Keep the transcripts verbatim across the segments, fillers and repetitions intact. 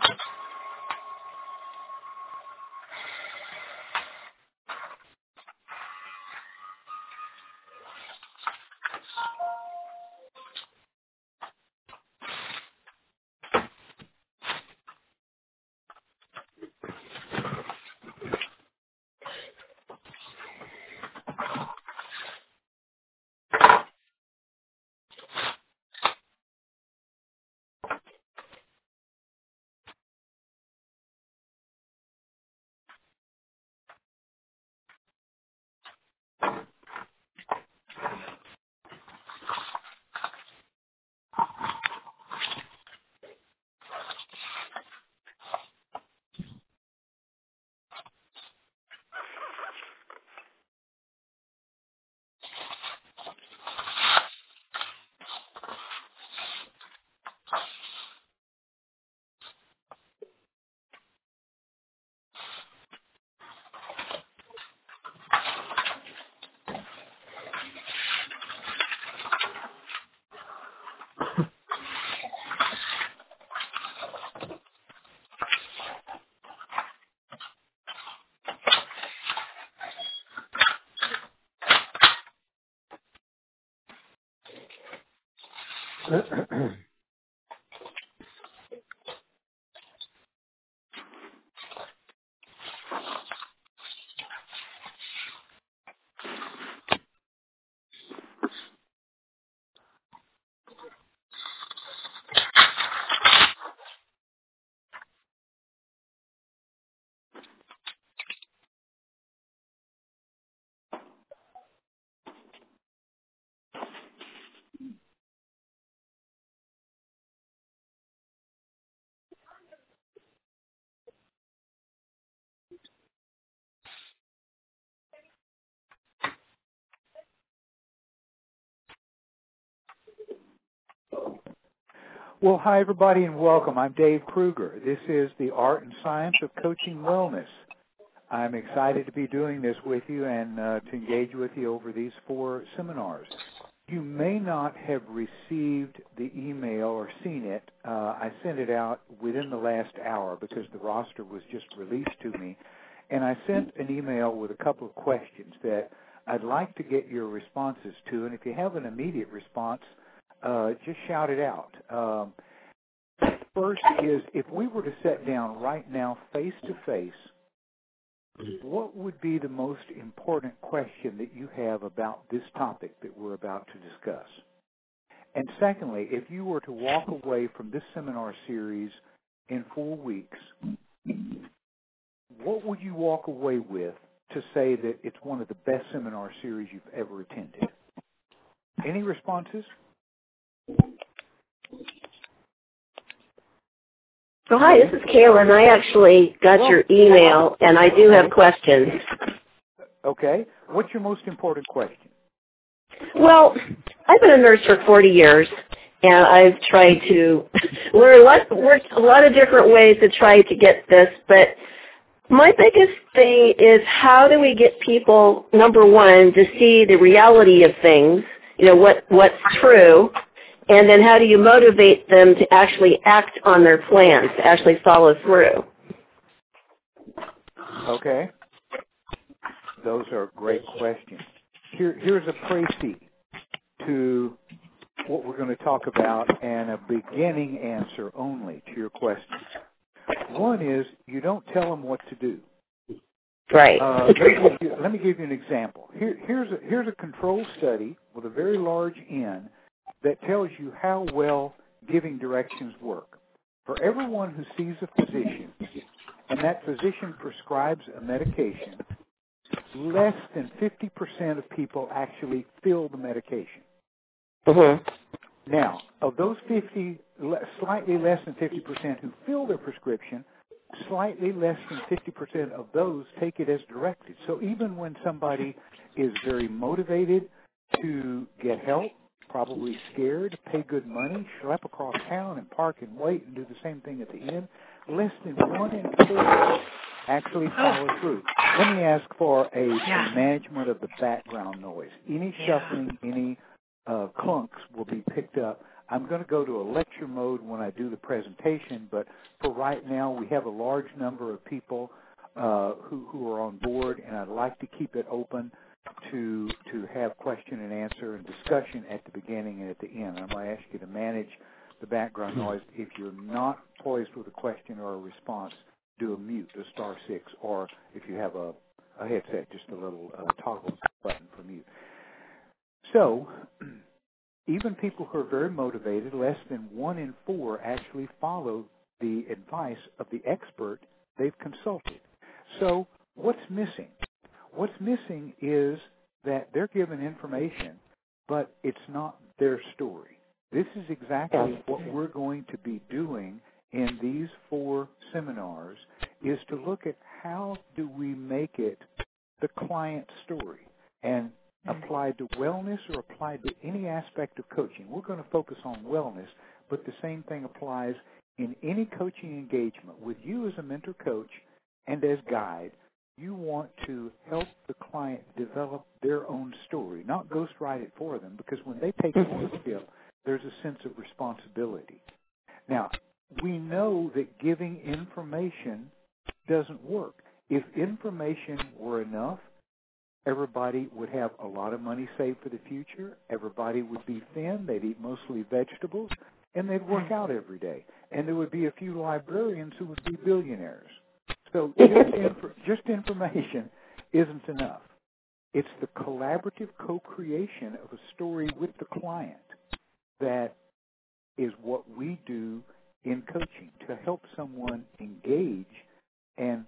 Well, hi, everybody, and welcome. I'm Dave Kruger. This is the Art and Science of Coaching Wellness. I'm excited to be doing this with you and uh, to engage with you over these four seminars. You may not have received the email or seen it. Uh, I sent it out within the last hour because the roster was just released to me. And I sent an email with a couple of questions that I'd like to get your responses to. And if you have an immediate response, Uh, just shout it out. Um, first is, if we were to sit down right now face to face, what would be the most important question that you have about this topic that we're about to discuss? And secondly, if you were to walk away from this seminar series in four weeks, what would you walk away with to say that it's one of the best seminar series you've ever attended? Any responses? Oh, hi, this is Kayla, and I actually got well, your email, and I do have questions. Okay. What's your most important question? Well, I've been a nurse for forty years, and I've tried to learn a lot, worked a lot of different ways to try to get this, but my biggest thing is how do we get people, number one, to see the reality of things, you know, what what's true, and then how do you motivate them to actually act on their plans, to actually follow through? Okay. Those are great questions. Here, here's a précis to what we're going to talk about and a beginning answer only to your questions. One is you don't tell them what to do. Right. Uh, let, me give you, let me give you an example. Here, here's, a, here's a control study with a very large N that tells you how well giving directions work. For everyone who sees a physician and that physician prescribes a medication, less than fifty percent of people actually fill the medication. Mm-hmm. Now, of those fifty, slightly less than fifty percent who fill their prescription, slightly less than fifty percent of those take it as directed. So even when somebody is very motivated to get help, probably scared, pay good money, schlep across town and park and wait and do the same thing at the end, less than one in four actually follow through. Let me ask for a, yeah. a management of the background noise. Any shuffling, any uh, clunks will be picked up. I'm going to go to a lecture mode when I do the presentation, but for right now, we have a large number of people uh, who, who are on board, and I'd like to keep it open to to have question and answer and discussion at the beginning and at the end. I'm going to ask you to manage the background noise. If you're not poised with a question or a response, do a mute, a star six, or if you have a, a headset, just a little uh, toggle button for mute. So, even people who are very motivated, less than one in four actually follow the advice of the expert they've consulted. So, what's missing? What's missing is that they're given information, but it's not their story. This is exactly what we're going to be doing in these four seminars, is to look at how do we make it the client story, and applied to wellness or applied to any aspect of coaching. We're going to focus on wellness, but the same thing applies in any coaching engagement. With you as a mentor coach and as guide, you want to help the client develop their own story, not ghostwrite it for them, because when they take ownership, there's a sense of responsibility. Now, we know that giving information doesn't work. If information were enough, everybody would have a lot of money saved for the future. Everybody would be thin. They'd eat mostly vegetables, and they'd work out every day. And there would be a few librarians who would be billionaires. So just, inf- just information isn't enough. It's the collaborative co-creation of a story with the client that is what we do in coaching, to help someone engage and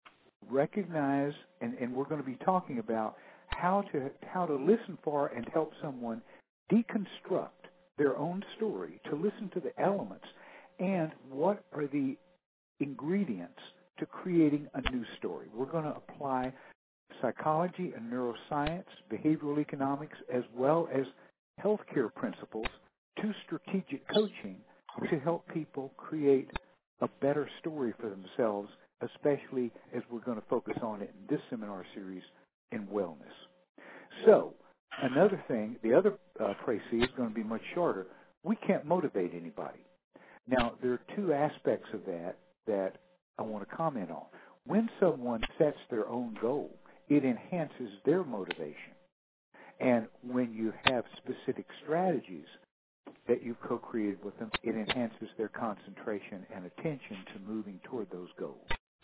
recognize, and, and we're going to be talking about how to how to listen for and help someone deconstruct their own story, to listen to the elements, and what are the ingredients to creating a new story. We're going to apply psychology and neuroscience, behavioral economics, as well as healthcare principles to strategic coaching to help people create a better story for themselves, especially as we're going to focus on it in this seminar series in wellness. So, another thing, the other uh, précis is going to be much shorter. We can't motivate anybody. Now, there are two aspects of that that I want to comment on. When someone sets their own goal, it enhances their motivation. And when you have specific strategies that you've co-created with them, it enhances their concentration and attention to moving toward those goals.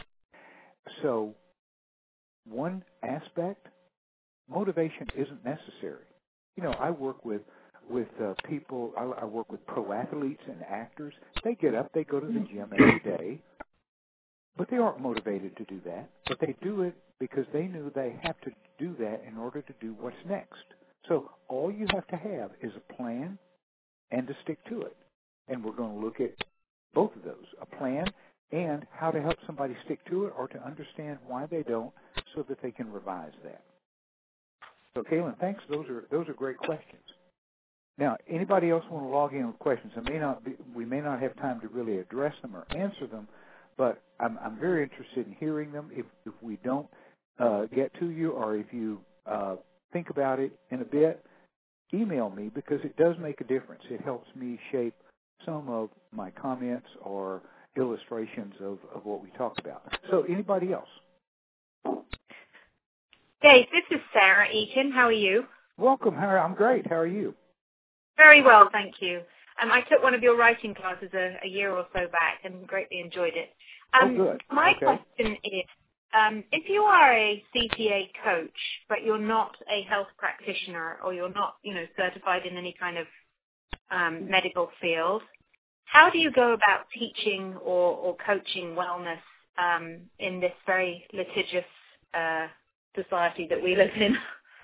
So one aspect, motivation isn't necessary. You know, I work with with uh, people, I, I work with pro athletes and actors. They get up, they go to the gym every day, but they aren't motivated to do that. But they do it because they knew they have to do that in order to do what's next. So all you have to have is a plan and to stick to it. And we're going to look at both of those, a plan and how to help somebody stick to it or to understand why they don't so that they can revise that. So, Kaylin, thanks. Those are those are great questions. Now, anybody else want to log in with questions? I may not be, we may not have time to really address them or answer them, but I'm, I'm very interested in hearing them. If, if we don't uh, get to you, or if you uh, think about it in a bit, email me, because it does make a difference. It helps me shape some of my comments or illustrations of, of what we talk about. So anybody else? Dave, this is Sarah Eakin. How are you? Welcome, Harry. I'm great. How are you? Very well, thank you. Um, I took one of your writing classes a, a year or so back and greatly enjoyed it. Um, oh, good. My okay. question is, um, if you are a C T A coach, but you're not a health practitioner, or you're not, you know, certified in any kind of um, medical field, how do you go about teaching or, or coaching wellness um, in this very litigious uh, society that we live in?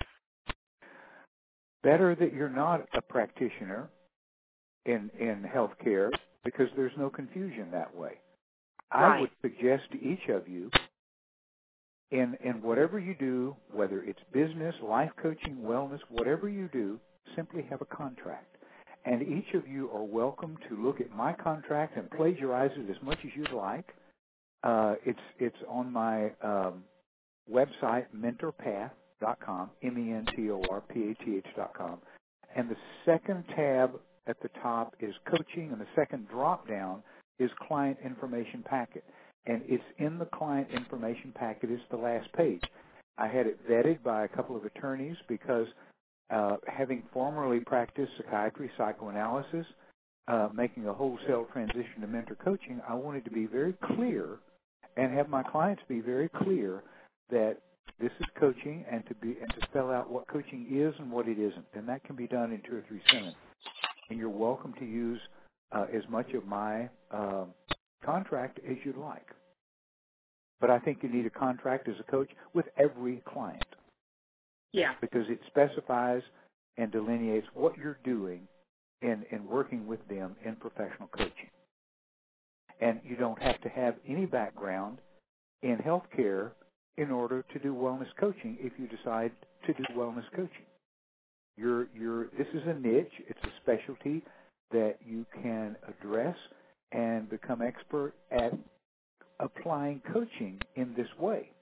Better that you're not a practitioner in in healthcare, because there's no confusion that way. Right. I would suggest to each of you, in in whatever you do, whether it's business, life coaching, wellness, whatever you do, simply have a contract. And each of you are welcome to look at my contract and plagiarize it as much as you'd like. Uh, it's it's on my um, website, mentorpath dot com, M E N T O R P A T H dot com. And the second tab at the top is coaching, and the second drop down is client information packet. And it's in the client information packet is the last page. I had it vetted by a couple of attorneys because uh, having formerly practiced psychiatry, psychoanalysis, uh, making a wholesale transition to mentor coaching, I wanted to be very clear and have my clients be very clear that this is coaching, and to be and to spell out what coaching is and what it isn't. And that can be done in two or three sentences. And you're welcome to use uh, as much of my uh, contract as you'd like. But I think you need a contract as a coach with every client. Yeah. Because it specifies and delineates what you're doing in, in working with them in professional coaching. And you don't have to have any background in healthcare in order to do wellness coaching if you decide to do wellness coaching. You're, you're, this is a niche. It's a specialty that you can address and become expert at applying coaching in this way.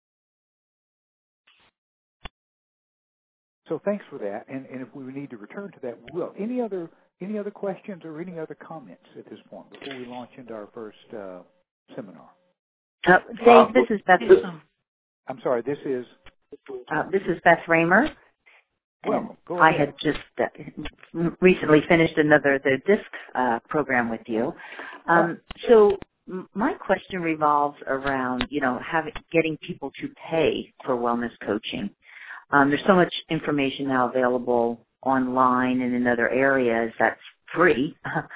So thanks for that. And, and if we need to return to that, we will. Any other any other questions or any other comments at this point before we launch into our first uh, seminar? Uh, Dave, this is Beth. I'm sorry. This is. Uh, this is Beth Raymer. Well, go I ahead. had just uh, recently finished another the DISC uh, program with you. Um, so m- my question revolves around, you know, having getting people to pay for wellness coaching. Um, there's so much information now available online and in other areas that's free,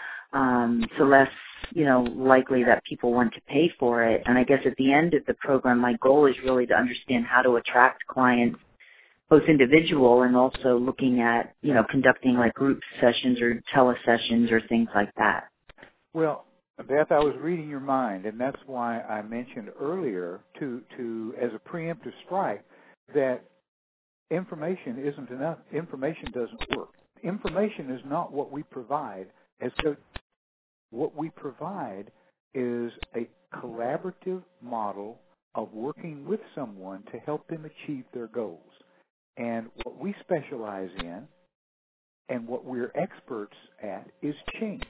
um, so less, you know, likely that people want to pay for it. And I guess at the end of the program, my goal is really to understand how to attract clients, both individual and also looking at, you know, conducting like group sessions or telesessions or things like that. Well, Beth, I was reading your mind, and that's why I mentioned earlier to, to as a preemptive strike that information isn't enough. Information doesn't work. Information is not what we provide as coaches. What we provide is a collaborative model of working with someone to help them achieve their goals. And what we specialize in and what we're experts at is change.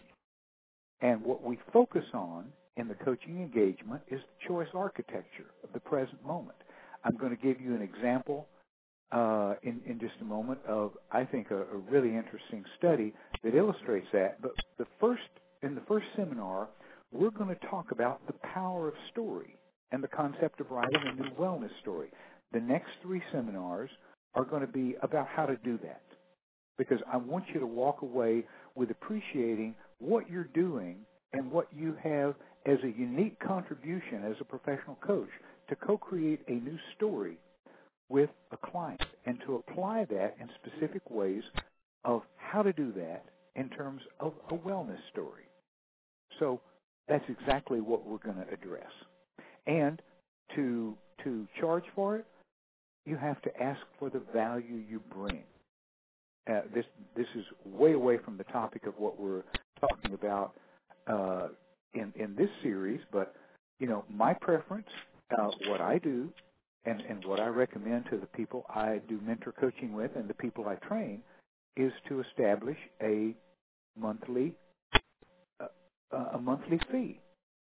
And what we focus on in the coaching engagement is the choice architecture of the present moment. I'm going to give you an example uh, in, in just a moment of, I think, a, a really interesting study that illustrates that. But the first, in the first seminar, we're going to talk about the power of story and the concept of writing a new wellness story. The next three seminars are going to be about how to do that, because I want you to walk away with appreciating what you're doing and what you have as a unique contribution as a professional coach to co-create a new story with a client and to apply that in specific ways of how to do that in terms of a wellness story. So that's exactly what we're going to address. And to to charge for it, you have to ask for the value you bring. Uh, this this is way away from the topic of what we're talking about uh, in in this series, but you know, my preference, uh, what I do, and, and what I recommend to the people I do mentor coaching with and the people I train, is to establish a monthly uh, a monthly fee,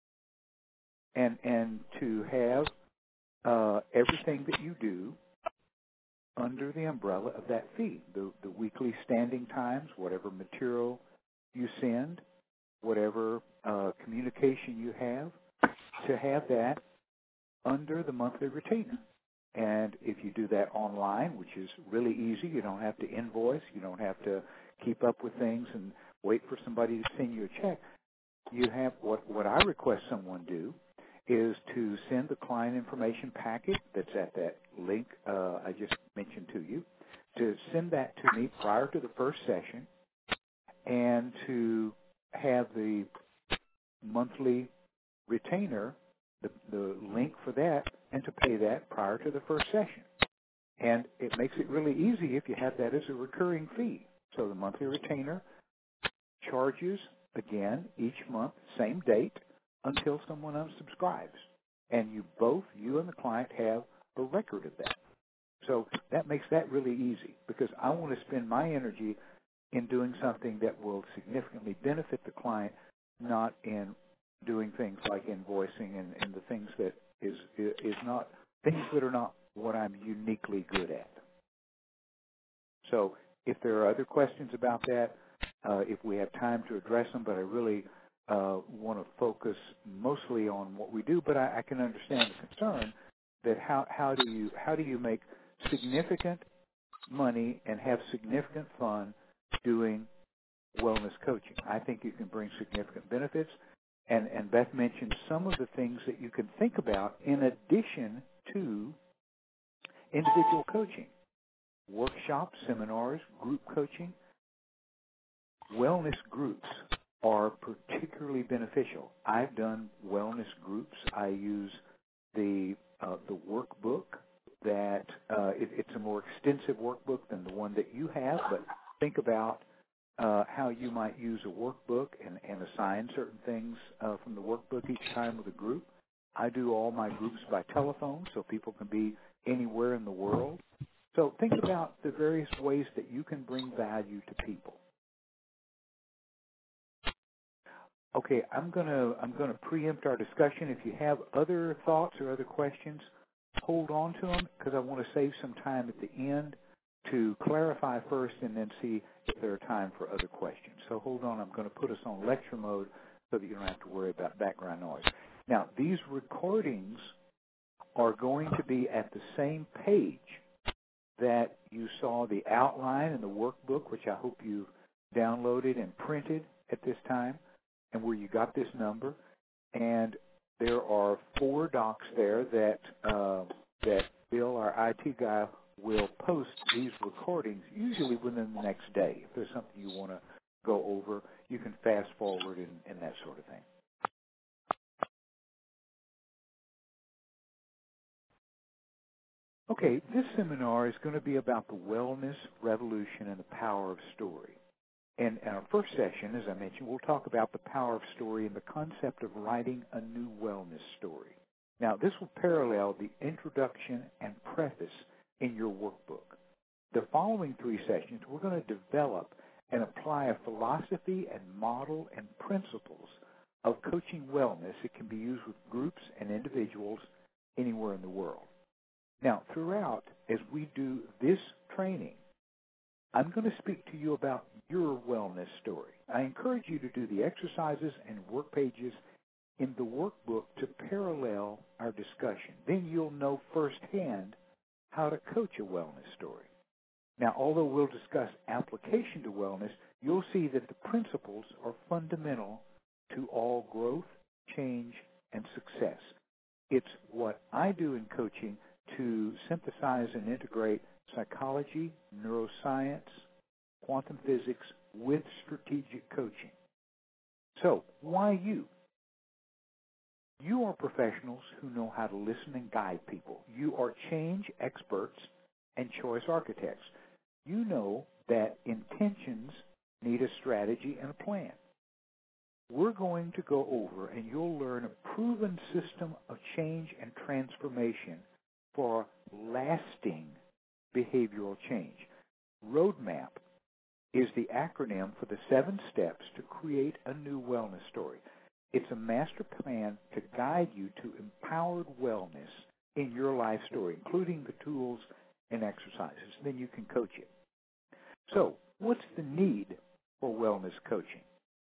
and and to have uh, everything that you do under the umbrella of that fee, the, the weekly standing times, whatever material you send, whatever uh, communication you have, to have that under the monthly retainer. And if you do that online, which is really easy, you don't have to invoice, you don't have to keep up with things and wait for somebody to send you a check. You have what, what I request someone do is to send the client information packet that's at that link uh, I just mentioned to you, to send that to me prior to the first session, and to have the monthly retainer, the, the link for that, and to pay that prior to the first session. And it makes it really easy if you have that as a recurring fee. So the monthly retainer charges, again, each month, same date, until someone unsubscribes. And you both, you and the client, have a record of that. So that makes that really easy, because I want to spend my energy in doing something that will significantly benefit the client, not in doing things like invoicing and, and the things that is is not things that are not what I'm uniquely good at. So if there are other questions about that, uh, if we have time to address them, but I really uh, want to focus mostly on what we do, but I, I can understand the concern that how, how do you how do you make significant money and have significant fun doing wellness coaching? I think you can bring significant benefits, and, and Beth mentioned some of the things that you can think about in addition to individual coaching, workshops, seminars, group coaching. Wellness groups are particularly beneficial. I've done wellness groups. I use the uh, the workbook that uh, it, it's a more extensive workbook than the one that you have, but think about uh, how you might use a workbook and, and assign certain things uh, from the workbook each time with a group. I do all my groups by telephone, so people can be anywhere in the world. So think about the various ways that you can bring value to people. Okay, I'm gonna I'm gonna preempt our discussion. If you have other thoughts or other questions, hold on to them because I want to save some time at the end to clarify first and then see if there are time for other questions. So hold on. I'm going to put us on lecture mode so that you don't have to worry about background noise. Now, these recordings are going to be at the same page that you saw the outline and the workbook, which I hope you downloaded and printed at this time, and where you got this number. And there are four docs there that uh, that Bill, our I T guy, will post these recordings usually within the next day. If there's something you want to go over, you can fast forward and, and that sort of thing. Okay, this seminar is going to be about the wellness revolution and the power of story. And in our first session, as I mentioned, we'll talk about the power of story and the concept of writing a new wellness story. Now, this will parallel the introduction and preface in your workbook. The following three sessions, we're going to develop and apply a philosophy and model and principles of coaching wellness that can be used with groups and individuals anywhere in the world. Now, throughout, as we do this training, I'm going to speak to you about your wellness story. I encourage you to do the exercises and work pages in the workbook to parallel our discussion. Then you'll know firsthand how to coach a wellness story. Now, although we'll discuss application to wellness, you'll see that the principles are fundamental to all growth, change, and success. It's what I do in coaching to synthesize and integrate psychology, neuroscience, quantum physics with strategic coaching. So, why you? You are professionals who know how to listen and guide people. You are change experts and choice architects. You know that intentions need a strategy and a plan. We're going to go over and you'll learn a proven system of change and transformation for lasting behavioral change. Roadmap is the acronym for the seven steps to create a new wellness story. It's a master plan to guide you to empowered wellness in your life story, including the tools and exercises. Then you can coach it. So, what's the need for wellness coaching?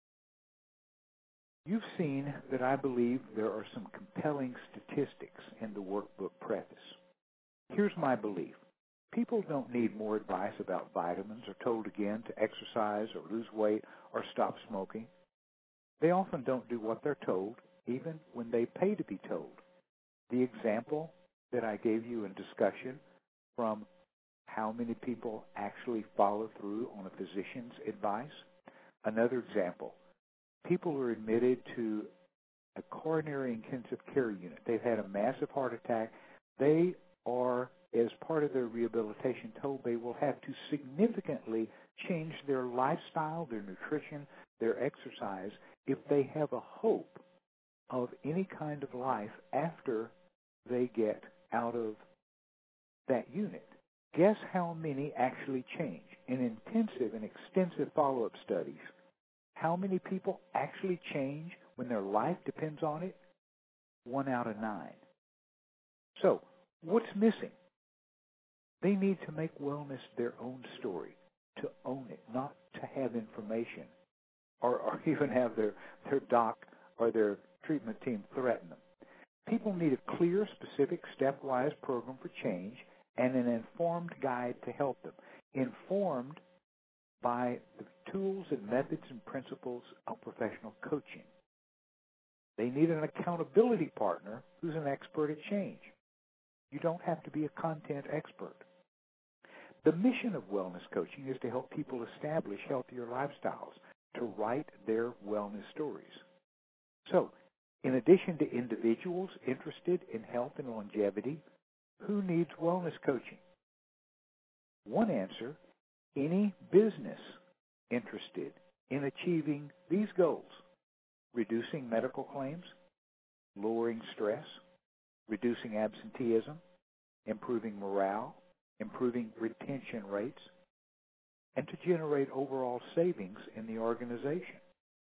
You've seen that I believe there are some compelling statistics in the workbook preface. Here's my belief. People don't need more advice about vitamins or told again to exercise or lose weight or stop smoking. They often don't do what they're told, even when they pay to be told. The example that I gave you in discussion from how many people actually follow through on a physician's advice. Another example, people are admitted to a coronary intensive care unit. They've had a massive heart attack. They are, as part of their rehabilitation, told they will have to significantly change their lifestyle, their nutrition, their exercise, if they have a hope of any kind of life after they get out of that unit. Guess how many actually change? in intensive and extensive follow-up studies, how many people actually change when their life depends on it? One out of nine. So, what's missing? They need to make wellness their own story, to own it, not to have information or, or even have their, their doc or their treatment team threaten them. People need a clear, specific, stepwise program for change and an informed guide to help them, informed by the tools and methods and principles of professional coaching. They need an accountability partner who's an expert at change. You don't have to be a content expert. The mission of wellness coaching is to help people establish healthier lifestyles, to write their wellness stories. So, in addition to individuals interested in health and longevity, who needs wellness coaching? One answer, any business interested in achieving these goals: reducing medical claims, lowering stress, reducing absenteeism, improving morale, improving retention rates, and to generate overall savings in the organization.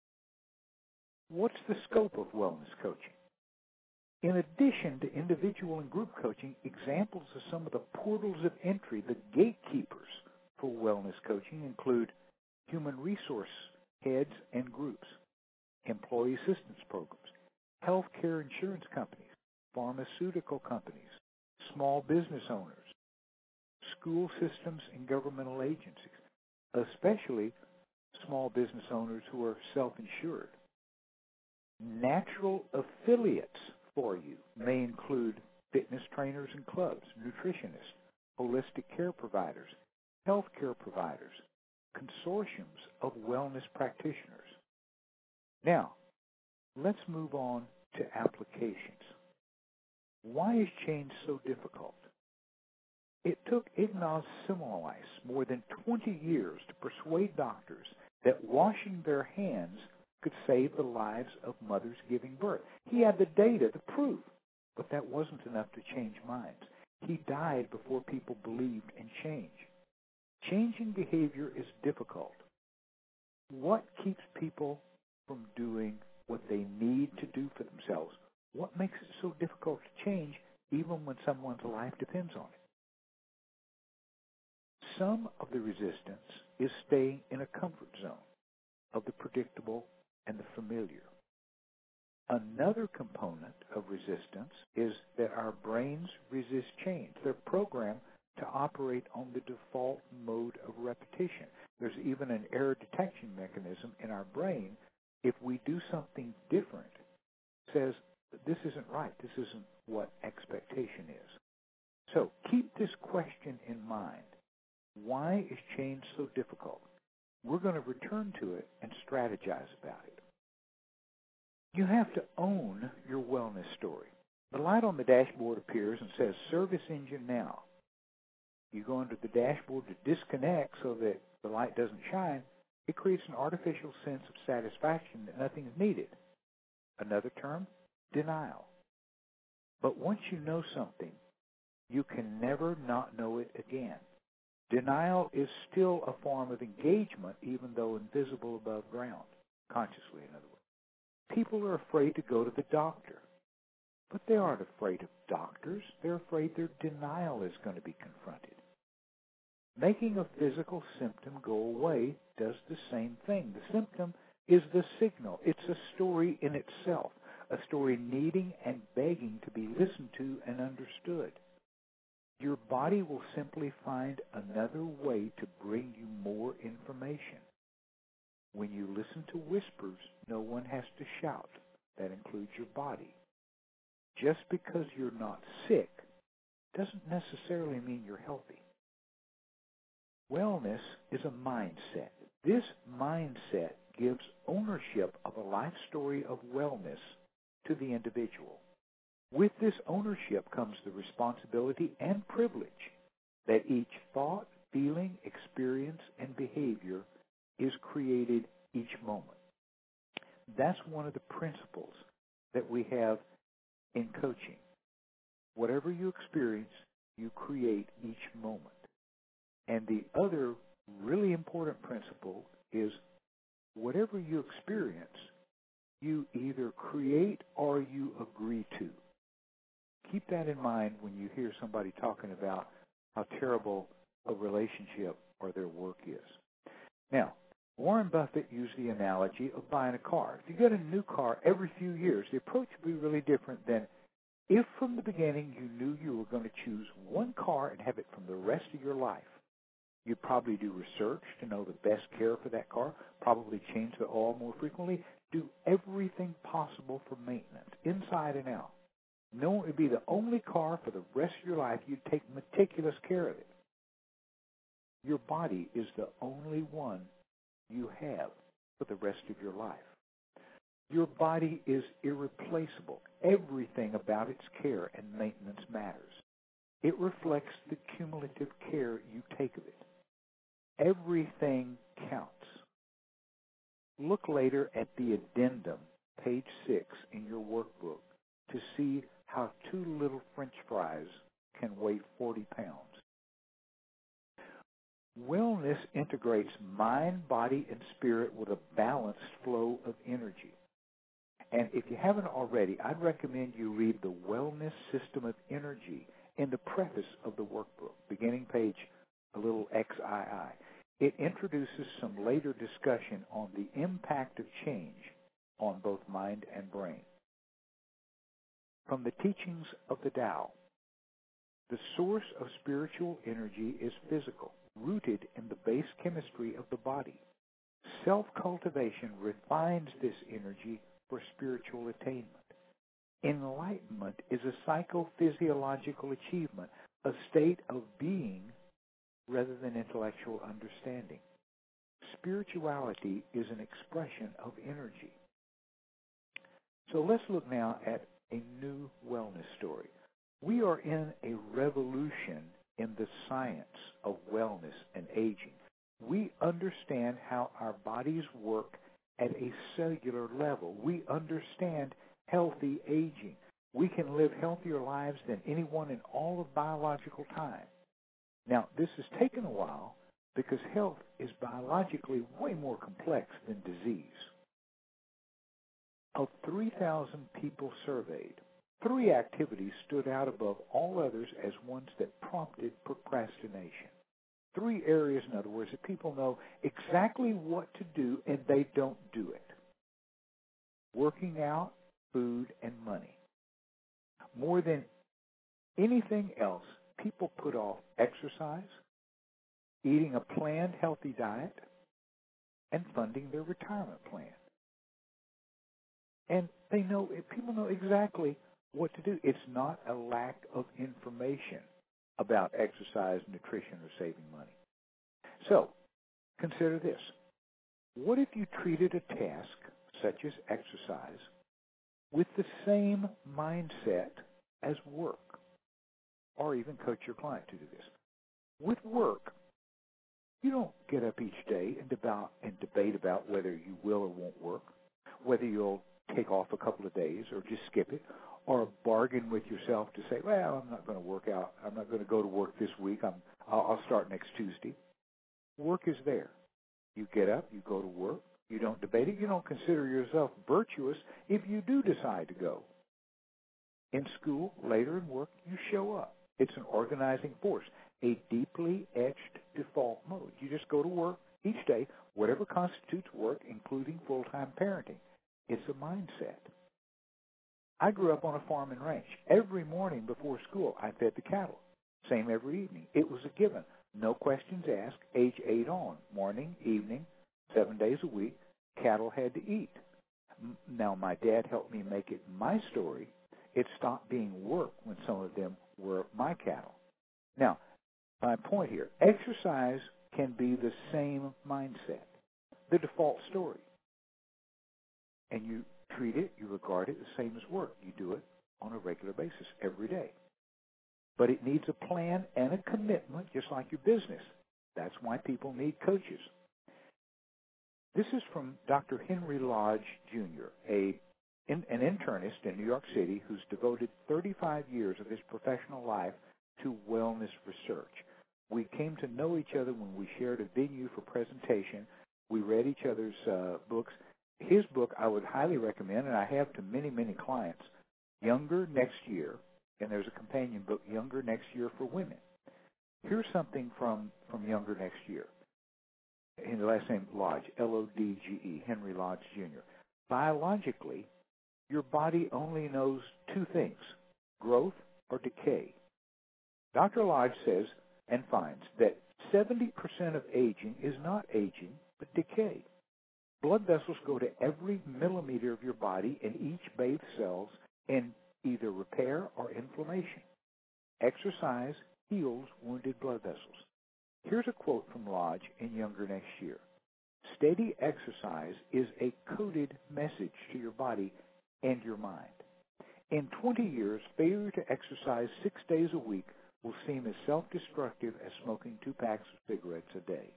What's the scope of wellness coaching? In addition to individual and group coaching, examples of some of the portals of entry, the gatekeepers for wellness coaching, include human resource heads and groups, employee assistance programs, healthcare insurance companies, pharmaceutical companies, small business owners, school systems and governmental agencies, especially small business owners who are self-insured. Natural affiliates for you may include fitness trainers and clubs, nutritionists, holistic care providers, healthcare providers, consortiums of wellness practitioners. Now, let's move on to applications. Why is change so difficult? It took Ignaz Semmelweis more than twenty years to persuade doctors that washing their hands could save the lives of mothers giving birth. He had the data, the proof, but that wasn't enough to change minds. He died before people believed in change. Changing behavior is difficult. What keeps people from doing what they need to do for themselves? What makes it so difficult to change even when someone's life depends on it? Some of the resistance is staying in a comfort zone of the predictable and the familiar. Another component of resistance is that our brains resist change. They're programmed to operate on the default mode of repetition. There's even an error detection mechanism in our brain. If we do something different, says, this isn't right, this isn't what expectation is. So keep this question in mind. Why is change so difficult? We're going to return to it and strategize about it. You have to own your wellness story. The light on the dashboard appears and says, Service Engine Now. You go under the dashboard to disconnect so that the light doesn't shine. It creates an artificial sense of satisfaction that nothing is needed. Another term, denial. But once you know something, you can never not know it again. Denial is still a form of engagement, even though invisible above ground, consciously, in other words. People are afraid to go to the doctor, but they aren't afraid of doctors. They're afraid their denial is going to be confronted. Making a physical symptom go away does the same thing. The symptom is the signal. It's a story in itself, a story needing and begging to be listened to and understood. Your body will simply find another way to bring you more information. When you listen to whispers, no one has to shout. That includes your body. Just because you're not sick doesn't necessarily mean you're healthy. Wellness is a mindset. This mindset gives ownership of a life story of wellness to the individual. With this ownership comes the responsibility and privilege that each thought, feeling, experience, and behavior is created each moment. That's one of the principles that we have in coaching. Whatever you experience, you create each moment. And the other really important principle is whatever you experience, you either create or you agree to. Keep that in mind when you hear somebody talking about how terrible a relationship or their work is. Now, Warren Buffett used the analogy of buying a car. If you get a new car every few years, the approach would be really different than if from the beginning you knew you were going to choose one car and have it from the rest of your life. You'd probably do research to know the best care for that car, probably change the oil more frequently, do everything possible for maintenance, inside and out. Knowing it would be the only car for the rest of your life, you'd take meticulous care of it. Your body is the only one you have for the rest of your life. Your body is irreplaceable. Everything about its care and maintenance matters. It reflects the cumulative care you take of it. Everything counts. Look later at the addendum, page six in your workbook, to see how two little French fries can weigh forty pounds. Wellness integrates mind, body, and spirit with a balanced flow of energy. And if you haven't already, I'd recommend you read the Wellness System of Energy in the preface of the workbook, beginning page a little X I I. It introduces some later discussion on the impact of change on both mind and brain. From the teachings of the Tao, the source of spiritual energy is physical, rooted in the base chemistry of the body. Self-cultivation refines this energy for spiritual attainment. Enlightenment is a psychophysiological achievement, a state of being rather than intellectual understanding. Spirituality is an expression of energy. So let's look now at a new wellness story. We are in a revolution in the science of wellness and aging. We understand how our bodies work at a cellular level. We understand healthy aging. We can live healthier lives than anyone in all of biological time. Now, this has taken a while because health is biologically way more complex than disease. Of three thousand people surveyed, three activities stood out above all others as ones that prompted procrastination. Three areas, in other words, that people know exactly what to do and they don't do it. Working out, food, and money. More than anything else, people put off exercise, eating a planned healthy diet, and funding their retirement plan. And they know, people know exactly what to do. It's not a lack of information about exercise, nutrition, or saving money. So, consider this. What if you treated a task, such as exercise, with the same mindset as work? Or even coach your client to do this. With work, you don't get up each day and, deba- and debate about whether you will or won't work, whether you'll take off a couple of days or just skip it, or bargain with yourself to say, well, I'm not going to work out. I'm not going to go to work this week. I'm, I'll, I'll start next Tuesday. Work is there. You get up, you go to work. You don't debate it. You don't consider yourself virtuous if you do decide to go. In school, later in work, you show up. It's an organizing force, a deeply etched default mode. You just go to work each day, whatever constitutes work, including full-time parenting. It's a mindset. I grew up on a farm and ranch. Every morning before school, I fed the cattle. Same every evening. It was a given. No questions asked. Age eight on. Morning, evening, seven days a week, cattle had to eat. Now, my dad helped me make it my story. It stopped being work when some of them were my cattle. Now, my point here, exercise can be the same mindset, the default story. And you treat it, you regard it the same as work. You do it on a regular basis every day. But it needs a plan and a commitment, just like your business. That's why people need coaches. This is from Doctor Henry Lodge, Junior, a, in, an internist in New York City who's devoted thirty-five years of his professional life to wellness research. We came to know each other when we shared a venue for presentation. We read each other's uh, books. His book I would highly recommend, and I have to many, many clients, Younger Next Year, and there's a companion book, Younger Next Year for Women. Here's something from, from Younger Next Year. In the last name, Lodge, L O D G E, Henry Lodge, Junior Biologically, your body only knows two things, growth or decay. Doctor Lodge says and finds that seventy percent of aging is not aging, but decay. Blood vessels go to every millimeter of your body, and each bathes cells in either repair or inflammation. Exercise heals wounded blood vessels. Here's a quote from Lodge in Younger Next Year. Steady exercise is a coded message to your body and your mind. In twenty years, failure to exercise six days a week will seem as self-destructive as smoking two packs of cigarettes a day.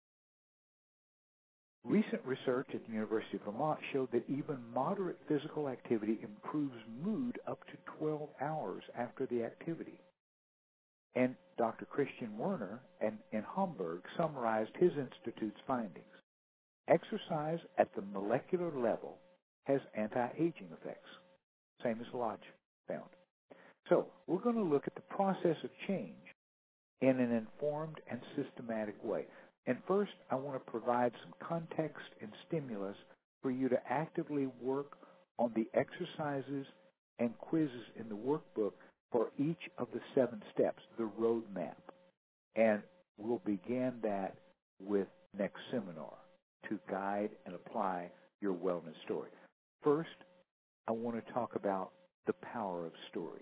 Recent research at the University of Vermont showed that even moderate physical activity improves mood up to twelve hours after the activity. And Doctor Christian Werner in, in Hamburg summarized his institute's findings. Exercise at the molecular level has anti-aging effects, same as Lodge found. So we're going to look at the process of change in an informed and systematic way. And first, I want to provide some context and stimulus for you to actively work on the exercises and quizzes in the workbook for each of the seven steps, the roadmap. And we'll begin that with next seminar to guide and apply your wellness story. First, I want to talk about the power of story.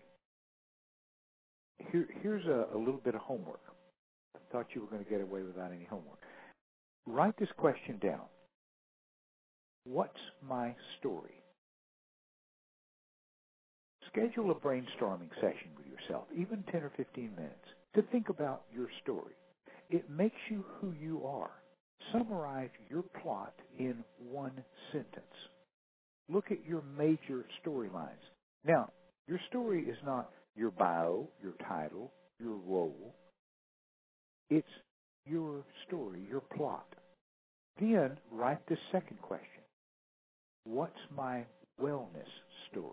Here, here's a, a little bit of homework. I thought you were going to get away without any homework. Write this question down. What's my story? Schedule a brainstorming session with yourself, even ten or fifteen minutes, to think about your story. It makes you who you are. Summarize your plot in one sentence. Look at your major storylines. Now, your story is not your bio, your title, your role. It's your story, your plot. Then write the second question. What's my wellness story?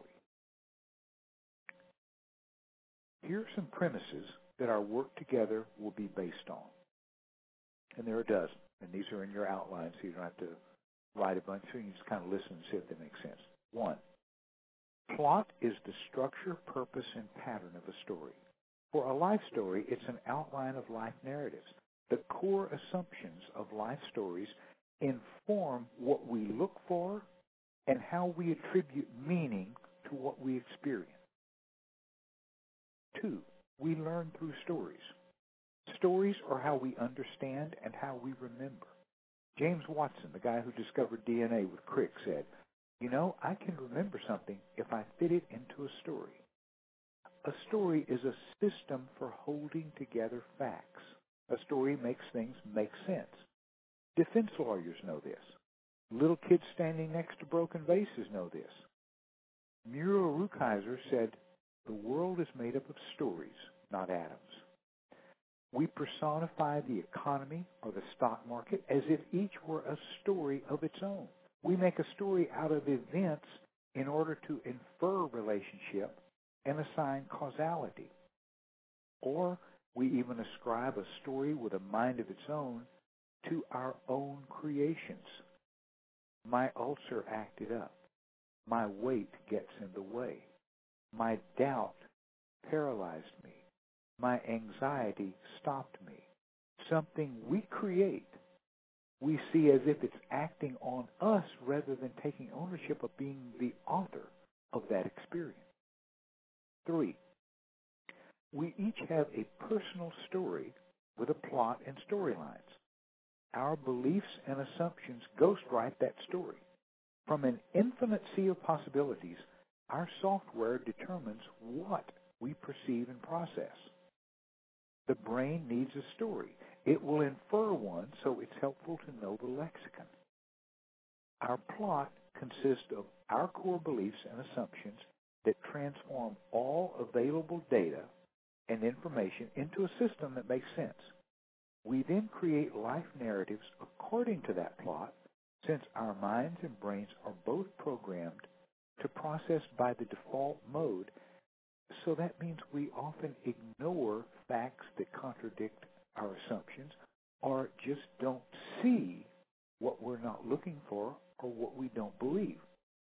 Here are some premises that our work together will be based on. And there are a dozen. And these are in your outline, so you don't have to write a bunch. So you can just kind of listen and see if they make sense. One, plot is the structure, purpose, and pattern of a story. For a life story, it's an outline of life narratives. The core assumptions of life stories inform what we look for and how we attribute meaning to what we experience. Two, we learn through stories. Stories are how we understand and how we remember. James Watson, the guy who discovered D N A with Crick, said, you know, I can remember something if I fit it into a story. A story is a system for holding together facts. A story makes things make sense. Defense lawyers know this. Little kids standing next to broken vases know this. Muriel Rukeyser said, the world is made up of stories, not atoms. We personify the economy or the stock market as if each were a story of its own. We make a story out of events in order to infer relationship and assign causality. Or we even ascribe a story with a mind of its own to our own creations. My ulcer acted up. My weight gets in the way. My doubt paralyzed me. My anxiety stopped me. Something we create, we see as if it's acting on us rather than taking ownership of being the author of that experience. Three, we each have a personal story with a plot and storylines. Our beliefs and assumptions ghostwrite that story. From an infinite sea of possibilities, our software determines what we perceive and process. The brain needs a story. It will infer one, so it's helpful to know the lexicon. Our plot consists of our core beliefs and assumptions that transform all available data and information into a system that makes sense. We then create life narratives according to that plot, since our minds and brains are both programmed to process by the default mode. So that means we often ignore facts that contradict our assumptions, or just don't see what we're not looking for or what we don't believe.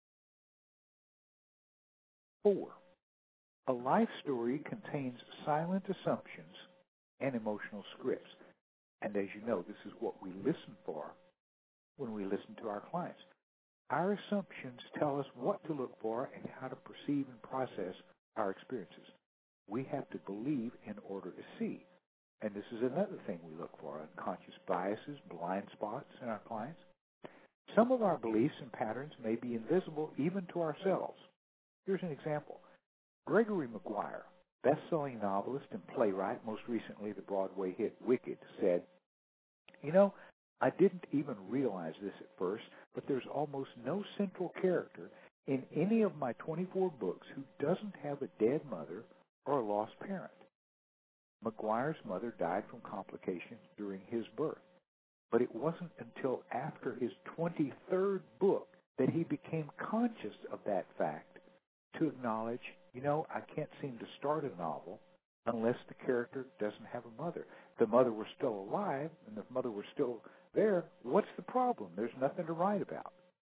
Four, a life story contains silent assumptions and emotional scripts. And as you know, this is what we listen for when we listen to our clients. Our assumptions tell us what to look for and how to perceive and process our experiences. We have to believe in order to see. And this is another thing we look for, unconscious biases, blind spots in our clients. Some of our beliefs and patterns may be invisible even to ourselves. Here's an example. Gregory Maguire, best-selling novelist and playwright, most recently the Broadway hit Wicked, said, "You know, I didn't even realize this at first, but there's almost no central character in any of my twenty-four books who doesn't have a dead mother or a lost parent." Maguire's mother died from complications during his birth, but it wasn't until after his twenty-third book that he became conscious of that fact to acknowledge, you know, I can't seem to start a novel unless the character doesn't have a mother. If the mother were still alive and the mother were still there, what's the problem? There's nothing to write about.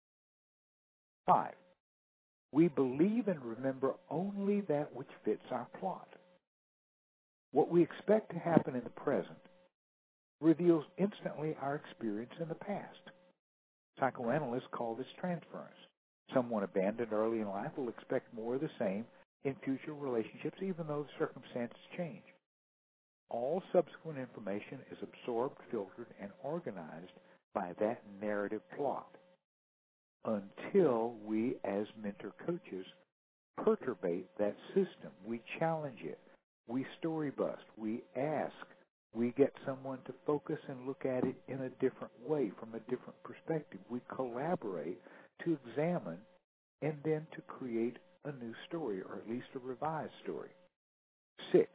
Five, we believe and remember only that which fits our plot. What we expect to happen in the present reveals instantly our experience in the past. Psychoanalysts call this transference. Someone abandoned early in life will expect more of the same in future relationships, even though the circumstances change. All subsequent information is absorbed, filtered, and organized by that narrative plot until we, as mentor coaches, perturbate that system. We challenge it. We story bust. We ask. We get someone to focus and look at it in a different way, from a different perspective. We collaborate to examine and then to create a new story, or at least a revised story. Six,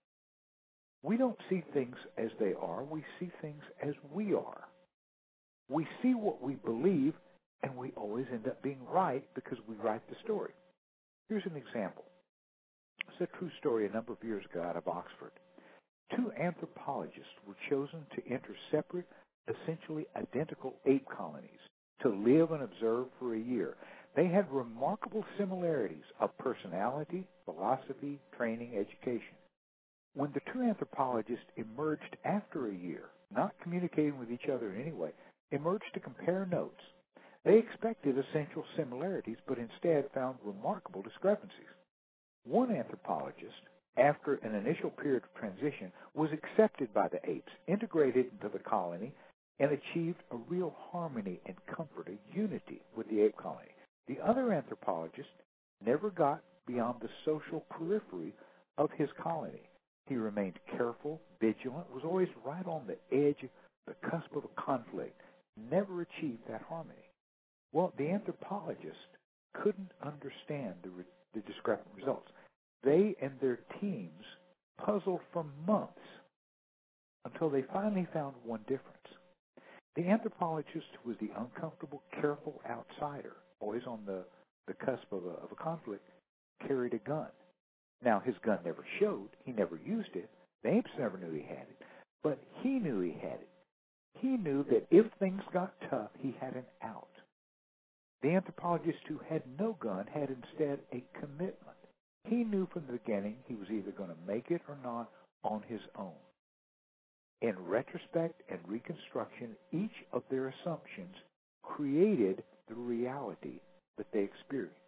we don't see things as they are. We see things as we are. We see what we believe, and we always end up being right because we write the story. Here's an example. It's a true story a number of years ago out of Oxford. Two anthropologists were chosen to enter separate, essentially identical ape colonies to live and observe for a year. They had remarkable similarities of personality, philosophy, training, education. When the two anthropologists emerged after a year, not communicating with each other in any way, emerged to compare notes, they expected essential similarities, but instead found remarkable discrepancies. One anthropologist, after an initial period of transition, was accepted by the apes, integrated into the colony, and achieved a real harmony and comfort, a unity with the ape colony. The other anthropologist never got beyond the social periphery of his colony. He remained careful, vigilant, was always right on the edge, the cusp of a conflict, never achieved that harmony. Well, the anthropologist couldn't understand the, re- the discrepant results. They and their teams puzzled for months until they finally found one difference. The anthropologist who was the uncomfortable, careful outsider, always on the, the cusp of a, of a conflict, carried a gun. Now, his gun never showed. He never used it. The apes never knew he had it. But he knew he had it. He knew that if things got tough, he had an out. The anthropologist who had no gun had instead a commitment. He knew from the beginning he was either going to make it or not on his own. In retrospect and reconstruction, each of their assumptions created the reality that they experienced.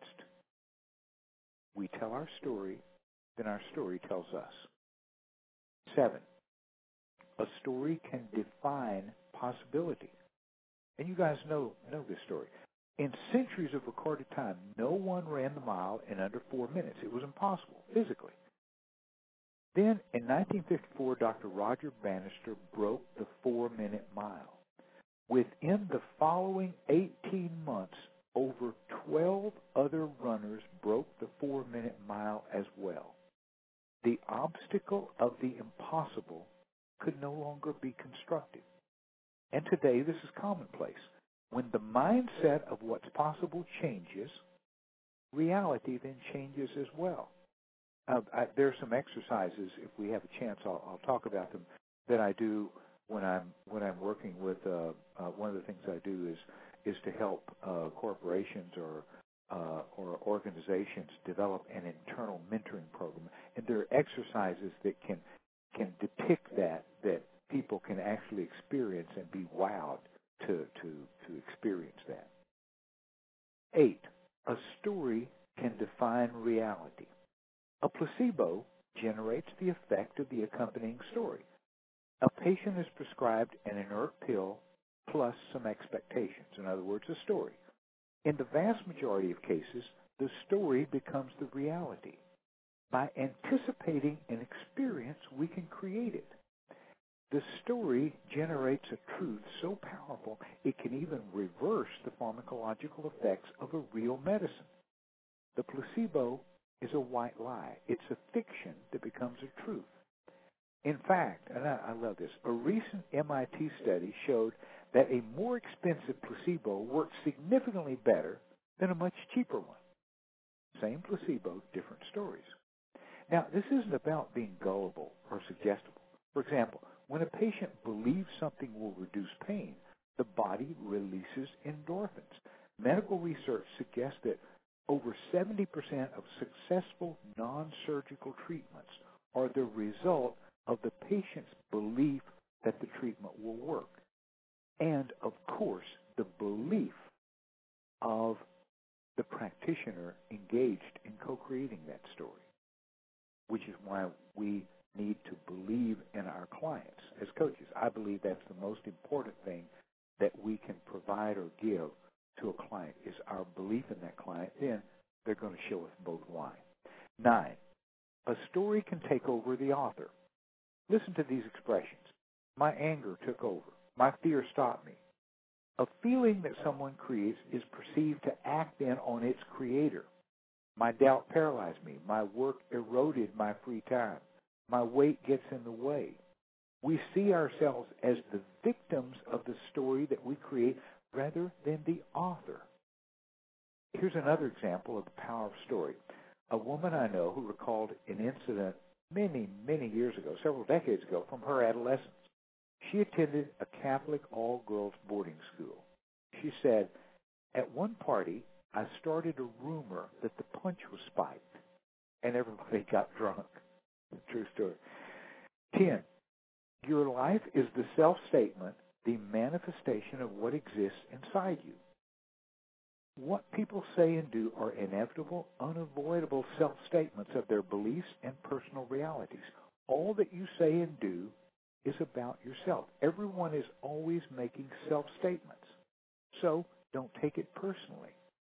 We tell our story, then our story tells us. Seven, a story can define possibility. And you guys know, know this story. In centuries of recorded time, no one ran the mile in under four minutes. It was impossible, physically. Then, in nineteen fifty-four, Doctor Roger Bannister broke the four-minute mile. Within the following eighteen months, over twelve other runners broke the four-minute mile as well. The obstacle of the impossible could no longer be destructive. And today this is commonplace. When the mindset of what's possible changes, reality then changes as well. Uh, I, there are some exercises, if we have a chance, I'll, I'll talk about them, that I do when I'm when I'm working with. Uh, uh, one of the things I do is is to help uh, corporations or uh, or organizations develop an internal mentoring program, and there are exercises that can can depict that that people can actually experience and be wowed to to to experience that. Eight, a story can define reality. A placebo generates the effect of the accompanying story. A patient is prescribed an inert pill plus some expectations, in other words, a story. In the vast majority of cases, the story becomes the reality. By anticipating an experience, we can create it. The story generates a truth so powerful it can even reverse the pharmacological effects of a real medicine. The placebo is a white lie. It's a fiction that becomes a truth. In fact, and I, I love this, a recent M I T study showed that a more expensive placebo works significantly better than a much cheaper one. Same placebo, different stories. Now, this isn't about being gullible or suggestible. For example, when a patient believes something will reduce pain, the body releases endorphins. Medical research suggests that over seventy percent of successful non-surgical treatments are the result of the patient's belief that the treatment will work. And, of course, the belief of the practitioner engaged in co-creating that story, which is why we need to believe in our clients as coaches. I believe that's the most important thing that we can provide or give to a client is our belief in that client. Then they're going to show us both why. Nine, a story can take over the author. Listen to these expressions. My anger took over. My fear stopped me. A feeling that someone creates is perceived to act in on its creator. My doubt paralyzed me. My work eroded my free time. My weight gets in the way. We see ourselves as the victims of the story that we create rather than the author. Here's another example of the power of story. A woman I know who recalled an incident many, many years ago, several decades ago, from her adolescence. She attended a Catholic all-girls boarding school. She said, at one party, I started a rumor that the punch was spiked, and everybody got drunk. True story. Ten, your life is the self-statement, the manifestation of what exists inside you. What people say and do are inevitable, unavoidable self-statements of their beliefs and personal realities. All that you say and do is about yourself. Everyone is always making self-statements. So don't take it personally.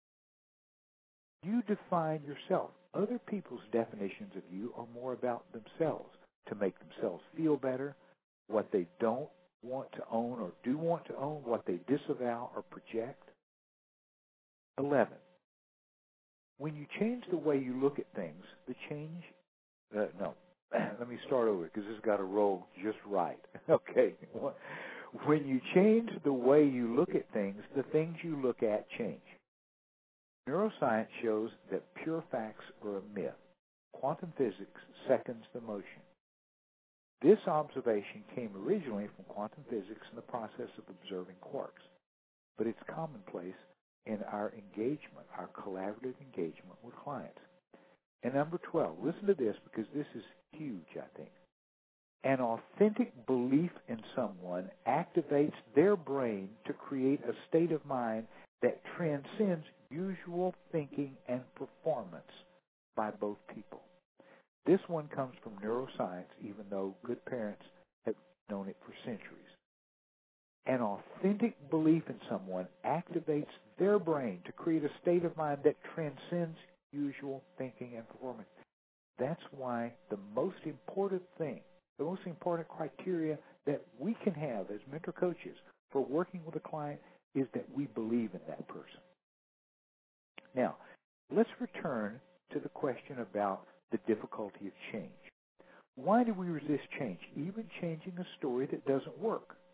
You define yourself. Other people's definitions of you are more about themselves, to make themselves feel better, what they don't want to own or do want to own, what they disavow or project. Eleven, when you change the way you look at things, the change, uh, no, let me start over because this has got to roll just right. Okay. When you change the way you look at things, the things you look at change. Neuroscience shows that pure facts are a myth. Quantum physics seconds the motion. This observation came originally from quantum physics and the process of observing quarks, but it's commonplace in our engagement, our collaborative engagement with clients. And number twelve, listen to this because this is huge, I think. An authentic belief in someone activates their brain to create a state of mind that transcends usual thinking and performance by both people. This one comes from neuroscience, even though good parents have known it for centuries. An authentic belief in someone activates their brain to create a state of mind that transcends usual thinking and performance. That's why the most important thing, the most important criteria that we can have as mentor coaches for working with a client is that we believe in that person. Now, let's return to the question about the difficulty of change. Why do we resist change, even changing a story that doesn't work?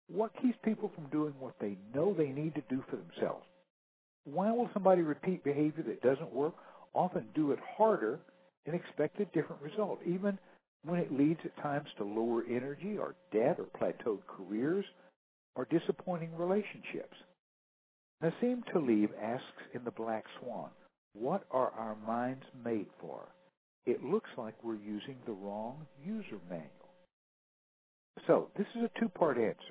What keeps people from doing what they know they need to do for themselves? Why will somebody repeat behavior that doesn't work, often do it harder, and expect a different result, even when it leads at times to lower energy or debt or plateaued careers or disappointing relationships? Nassim Taleb asks in The Black Swan, what are our minds made for? It looks like we're using the wrong user manual. So this is a two-part answer.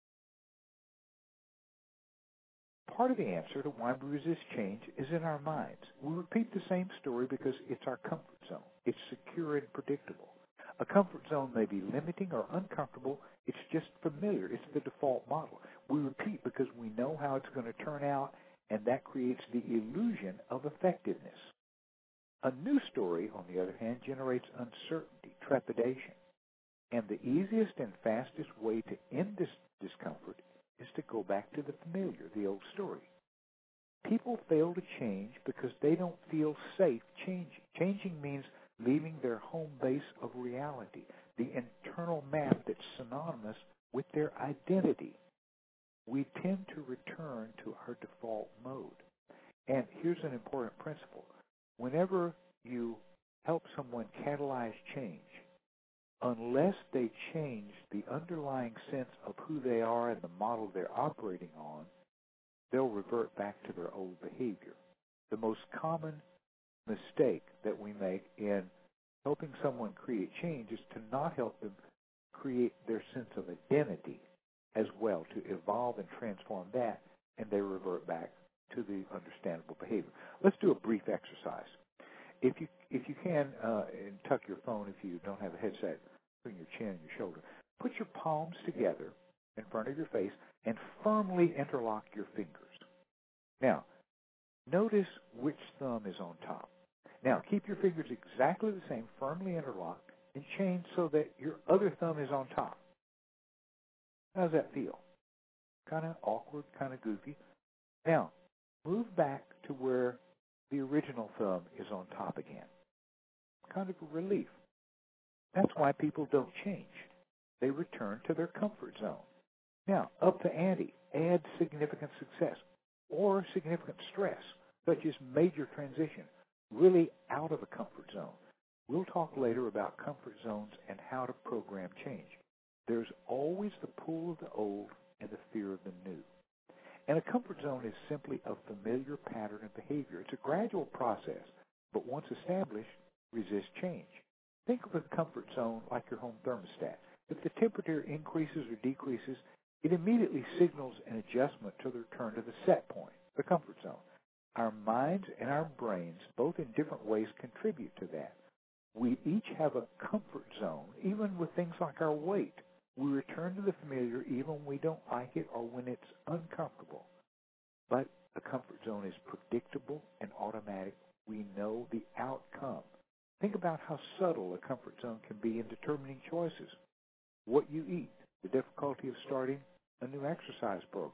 Part of the answer to why we resist change is in our minds. We repeat the same story because it's our comfort zone. It's secure and predictable. A comfort zone may be limiting or uncomfortable. It's just familiar. It's the default model. We repeat because we know how it's going to turn out, and that creates the illusion of effectiveness. A new story, on the other hand, generates uncertainty, trepidation. And the easiest and fastest way to end this discomfort is to go back to the familiar, the old story. People fail to change because they don't feel safe changing. Changing means leaving their home base of reality, the internal map that's synonymous with their identity. We tend to return to our default mode. And here's an important principle. Whenever you help someone catalyze change, unless they change the underlying sense of who they are and the model they're operating on, they'll revert back to their old behavior. The most common mistake that we make in helping someone create change is to not help them create their sense of identity as well, to evolve and transform that, and they revert back to the understandable behavior. Let's do a brief exercise. If you if you can, uh, and tuck your phone if you don't have a headset, between your chin and your shoulder, put your palms together in front of your face and firmly interlock your fingers. Now, notice which thumb is on top. Now, keep your fingers exactly the same, firmly interlocked, and chained so that your other thumb is on top. How does that feel? Kind of awkward, kind of goofy. Now, move back to where the original thumb is on top again. Kind of a relief. That's why people don't change. They return to their comfort zone. Now, up the ante, add significant success or significant stress, such as major transition, really out of a comfort zone. We'll talk later about comfort zones and how to program change. There's always the pull of the old and the fear of the new. And a comfort zone is simply a familiar pattern of behavior. It's a gradual process, but once established, resist change. Think of a comfort zone like your home thermostat. If the temperature increases or decreases, it immediately signals an adjustment to the return to the set point, the comfort zone. Our minds and our brains, both in different ways, contribute to that. We each have a comfort zone, even with things like our weight. We return to the familiar even when we don't like it or when it's uncomfortable. But a comfort zone is predictable and automatic. We know the outcome. Think about how subtle a comfort zone can be in determining choices. What you eat, the difficulty of starting a new exercise program.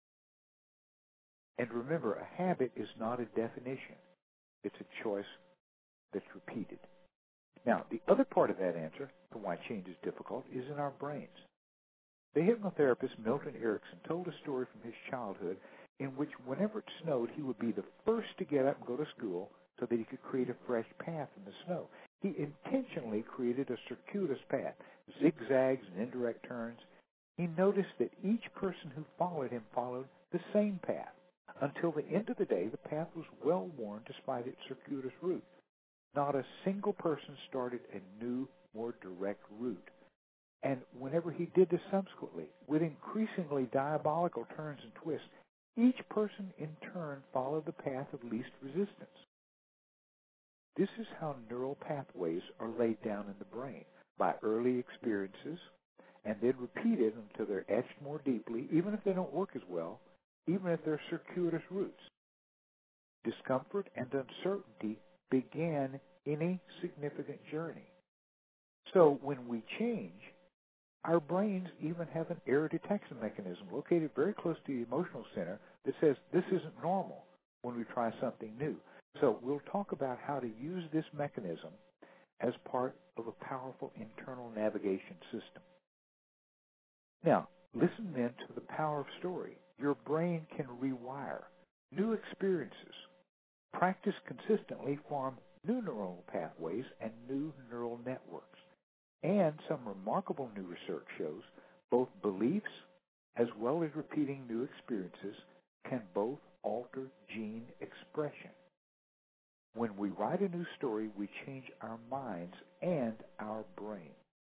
And remember, a habit is not a definition. It's a choice that's repeated. Now, the other part of that answer to why change is difficult is in our brains. The hypnotherapist Milton Erickson told a story from his childhood in which whenever it snowed, he would be the first to get up and go to school so that he could create a fresh path in the snow. He intentionally created a circuitous path, zigzags and indirect turns. He noticed that each person who followed him followed the same path. Until the end of the day, the path was well worn despite its circuitous route. Not a single person started a new, more direct route. And whenever he did this subsequently, with increasingly diabolical turns and twists, each person in turn followed the path of least resistance. This is how neural pathways are laid down in the brain by early experiences and then repeated until they're etched more deeply, even if they don't work as well, even if they're circuitous routes. Discomfort and uncertainty began any significant journey. So when we change, our brains even have an error detection mechanism located very close to the emotional center that says this isn't normal when we try something new. So we'll talk about how to use this mechanism as part of a powerful internal navigation system. Now, Listen then to the power of story. Your brain can rewire. New experiences, practice consistently, form new neural pathways and new neural networks. And some remarkable new research shows both beliefs as well as repeating new experiences can both alter gene expression. When we write a new story, we change our minds and our brain.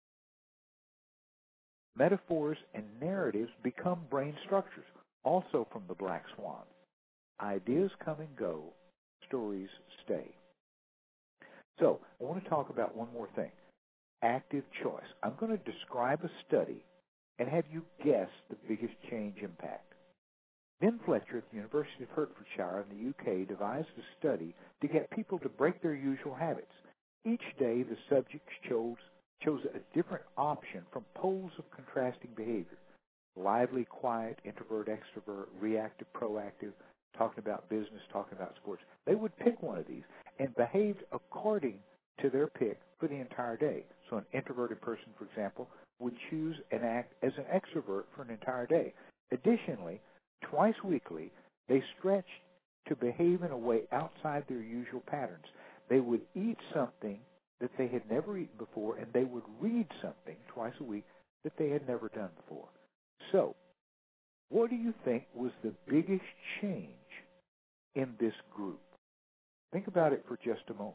Metaphors and narratives become brain structures, also from the Black Swan. Ideas come and go, stories stay. So, I want to talk about one more thing. Active choice. I'm going to describe a study and have you guess the biggest change impact. Ben Fletcher at the University of Hertfordshire in the U K devised a study to get people to break their usual habits. Each day, the subjects chose, chose a different option from poles of contrasting behavior. Lively, quiet, introvert, extrovert, reactive, proactive, talking about business, talking about sports. They would pick one of these and behaved according to their pick for the entire day. So an introverted person, for example, would choose and act as an extrovert for an entire day. Additionally, twice weekly, they stretched to behave in a way outside their usual patterns. They would eat something that they had never eaten before, and they would read something twice a week that they had never done before. So, what do you think was the biggest change in this group? Think about it for just a moment.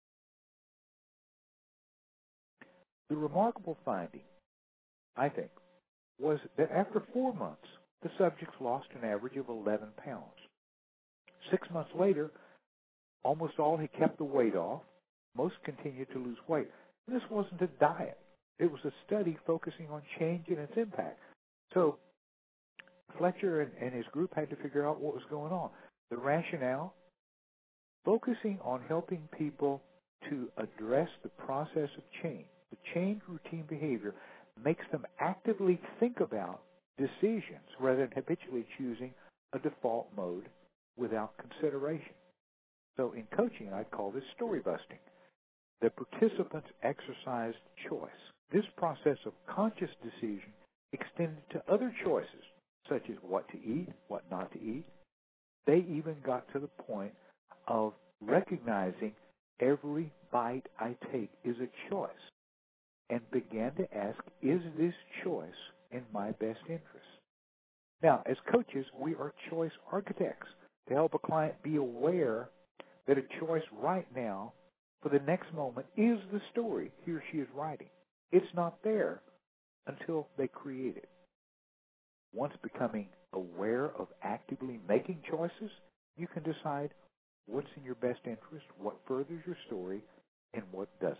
The remarkable finding, I think, was that after four months, the subjects lost an average of eleven pounds. Six months later, almost all had kept the weight off. Most continued to lose weight. And this wasn't a diet. It was a study focusing on change and its impact. So Fletcher and, and his group had to figure out what was going on. The rationale, focusing on helping people to address the process of change. The change routine behavior makes them actively think about decisions rather than habitually choosing a default mode without consideration. So in coaching, I'd call this story busting. The participants exercised choice. This process of conscious decision extended to other choices, such as what to eat, what not to eat. They even got to the point of recognizing every bite I take is a choice and began to ask, is this choice in my best interest? Now, as coaches, we are choice architects to help a client be aware that a choice right now for the next moment is the story he or she is writing. It's not there until they create it. Once becoming aware of actively making choices, you can decide what's in your best interest, what furthers your story, and what doesn't.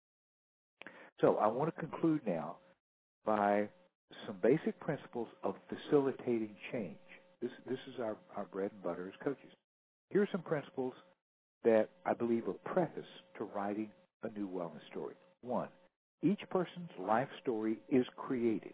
So I want to conclude now by some basic principles of facilitating change. This, this is our, our bread and butter as coaches. Here are some principles that I believe are preface to writing a new wellness story. One, each person's life story is created.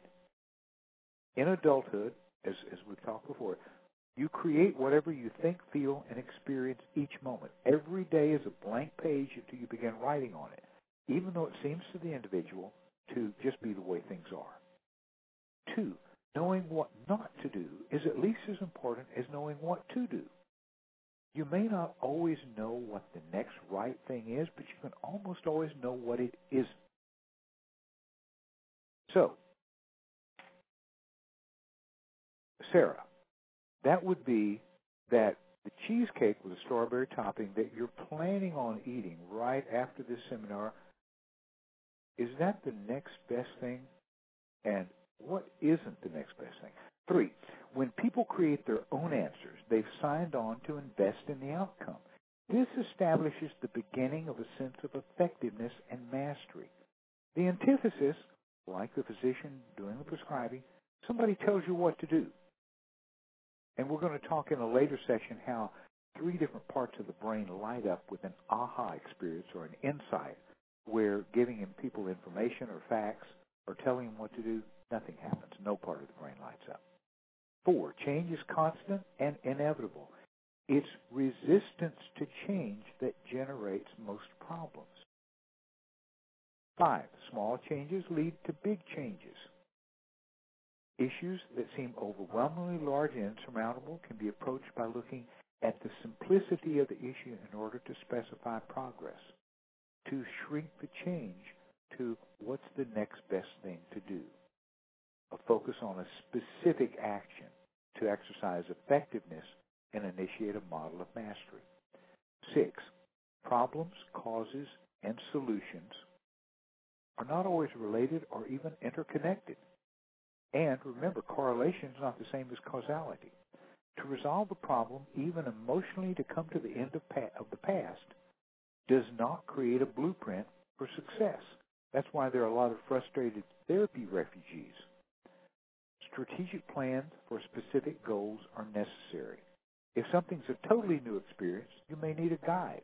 In adulthood, as, as we've talked before, you create whatever you think, feel, and experience each moment. Every day is a blank page until you begin writing on it, even though it seems to the individual to just be the way things are. Two, knowing what not to do is at least as important as knowing what to do. You may not always know what the next right thing is, but you can almost always know what it isn't. So, Sarah, that would be that the cheesecake with a strawberry topping that you're planning on eating right after this seminar, is that the next best thing? And what isn't the next best thing? Three, when people create their own answers, they've signed on to invest in the outcome. This establishes the beginning of a sense of effectiveness and mastery. The antithesis, like the physician doing the prescribing, somebody tells you what to do. And we're going to talk in a later session how three different parts of the brain light up with an aha experience or an insight where giving people information or facts or telling them what to do, nothing happens. No part of the brain lights up. Four, change is constant and inevitable. It's resistance to change that generates most problems. Five, small changes lead to big changes. Issues that seem overwhelmingly large and insurmountable can be approached by looking at the simplicity of the issue in order to specify progress, to shrink the change to what's the next best thing to do, a focus on a specific action to exercise effectiveness and initiate a model of mastery. Six, problems, causes, and solutions are not always related or even interconnected. And remember, correlation is not the same as causality. To resolve a problem, even emotionally to come to the end of, pa- of the past, does not create a blueprint for success. That's why there are a lot of frustrated therapy refugees. Strategic plans for specific goals are necessary. If something's a totally new experience, you may need a guide,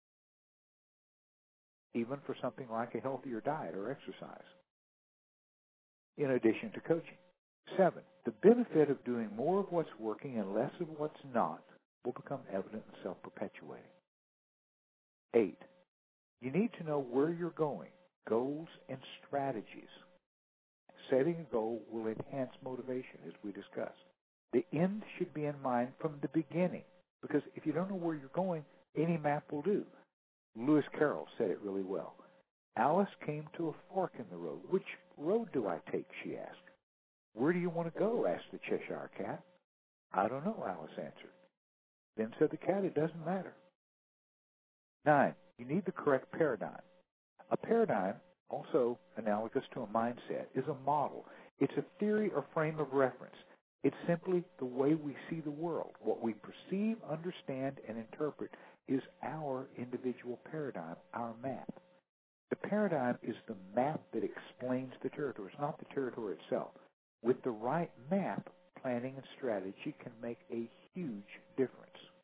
even for something like a healthier diet or exercise, in addition to coaching. Seven, the benefit of doing more of what's working and less of what's not will become evident and self-perpetuating. Eight, you need to know where you're going, goals and strategies. Setting a goal will enhance motivation, as we discussed. The end should be in mind from the beginning, because if you don't know where you're going, any map will do. Lewis Carroll said it really well. Alice came to a fork in the road. Which road do I take, she asked. Where do you want to go, asked the Cheshire Cat. I don't know, Alice answered. Then said the cat, it doesn't matter. Nine, you need the correct paradigm. A paradigm, also analogous to a mindset, is a model. It's a theory or frame of reference. It's simply the way we see the world. What we perceive, understand, and interpret is our individual paradigm, our map. The paradigm is the map that explains the territory. It's not the territory itself. With the right map, planning and strategy can make a huge difference.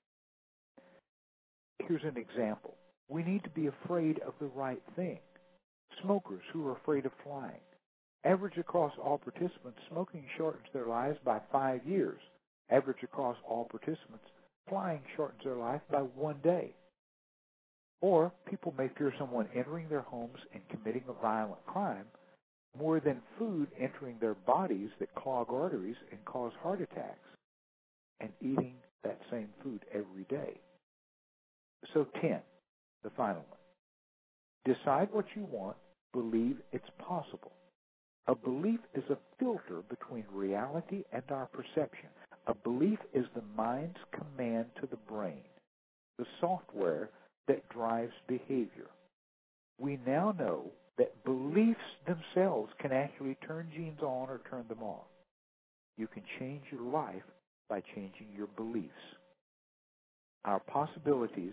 Here's an example. We need to be afraid of the right thing. Smokers who are afraid of flying. Average across all participants, smoking shortens their lives by five years. Average across all participants, flying shortens their life by one day. Or people may fear someone entering their homes and committing a violent crime more than food entering their bodies that clog arteries and cause heart attacks, and eating that same food every day. So ten, the final one. Decide what you want, believe it's possible. A belief is a filter between reality and our perception. A belief is the mind's command to the brain, the software that drives behavior. We now know that beliefs themselves can actually turn genes on or turn them off. You can change your life by changing your beliefs. Our possibilities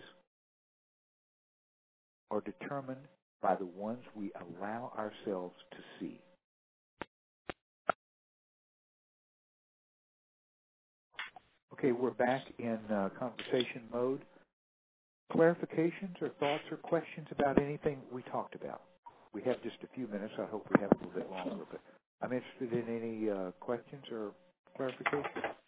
are determined by the ones we allow ourselves to see. Okay, we're back in uh, conversation mode. Clarifications or thoughts or questions about anything we talked about? We have just a few minutes. I hope we have a little bit longer, but I'm interested in any uh, questions or clarifications.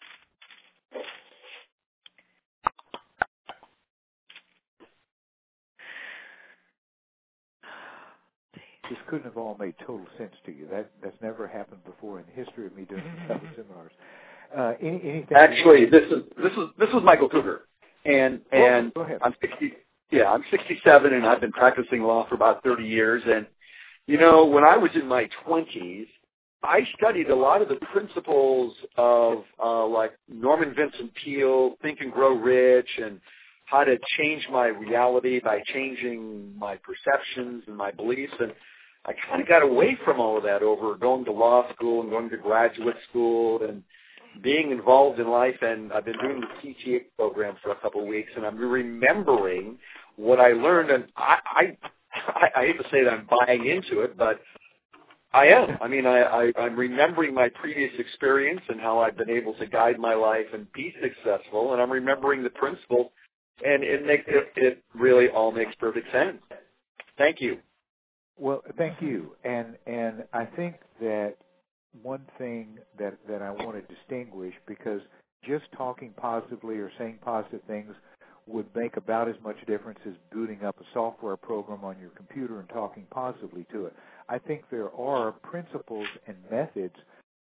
This couldn't have all made total sense to you. That that's never happened before in the history of me doing these seminars. Uh, any, anything? Actually, this is this is this is Michael Cougar, and and oh, go ahead. I'm sixty. Yeah, I'm sixty-seven, and I've been practicing law for about thirty years. And you know, when I was in my twenties, I studied a lot of the principles of uh, like Norman Vincent Peale, Think and Grow Rich, and how to change my reality by changing my perceptions and my beliefs. And I kind of got away from all of that over going to law school and going to graduate school and being involved in life. And I've been doing the C T A program for a couple of weeks, and I'm remembering what I learned. And I, I, I hate to say that I'm buying into it, but I am. I mean, I, I, I'm remembering my previous experience and how I've been able to guide my life and be successful, and I'm remembering the principles, and it makes it, it really all makes perfect sense. Thank you. Well, thank you. And and I think that one thing that, that I want to distinguish, because just talking positively or saying positive things would make about as much difference as booting up a software program on your computer and talking positively to it. I think there are principles and methods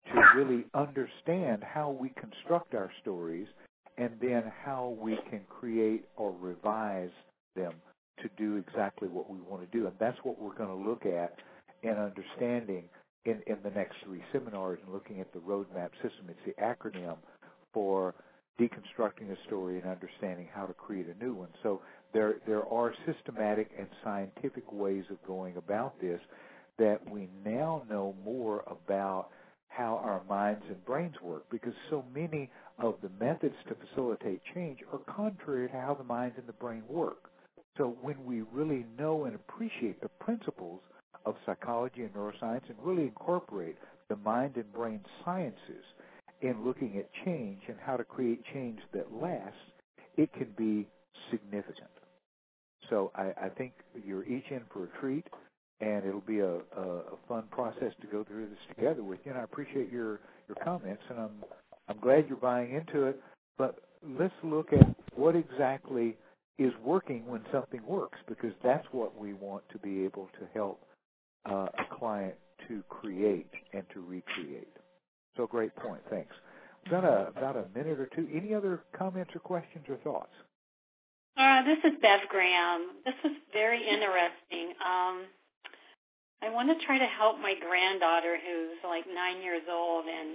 to really understand how we construct our stories and then how we can create or revise them to do exactly what we want to do. And that's what we're going to look at in understanding in, in the next three seminars and looking at the roadmap system. It's the acronym for deconstructing a story and understanding how to create a new one. So there there are systematic and scientific ways of going about this that we now know more about how our minds and brains work, because so many of the methods to facilitate change are contrary to how the mind and the brain work. So when we really know and appreciate the principles of psychology and neuroscience and really incorporate the mind and brain sciences in looking at change and how to create change that lasts, it can be significant. So I, I think you're each in for a treat, and it'll be a, a, a fun process to go through this together with you. And I appreciate your, your comments, and I'm I'm glad you're buying into it. But let's look at what exactly is working when something works, because that's what we want to be able to help uh, a client to create and to recreate. So great point. Thanks. We've got a, about a minute or two. Any other comments or questions or thoughts? Uh, this is Bev Graham. This was very interesting. Um, I want to try to help my granddaughter who's like nine years old, and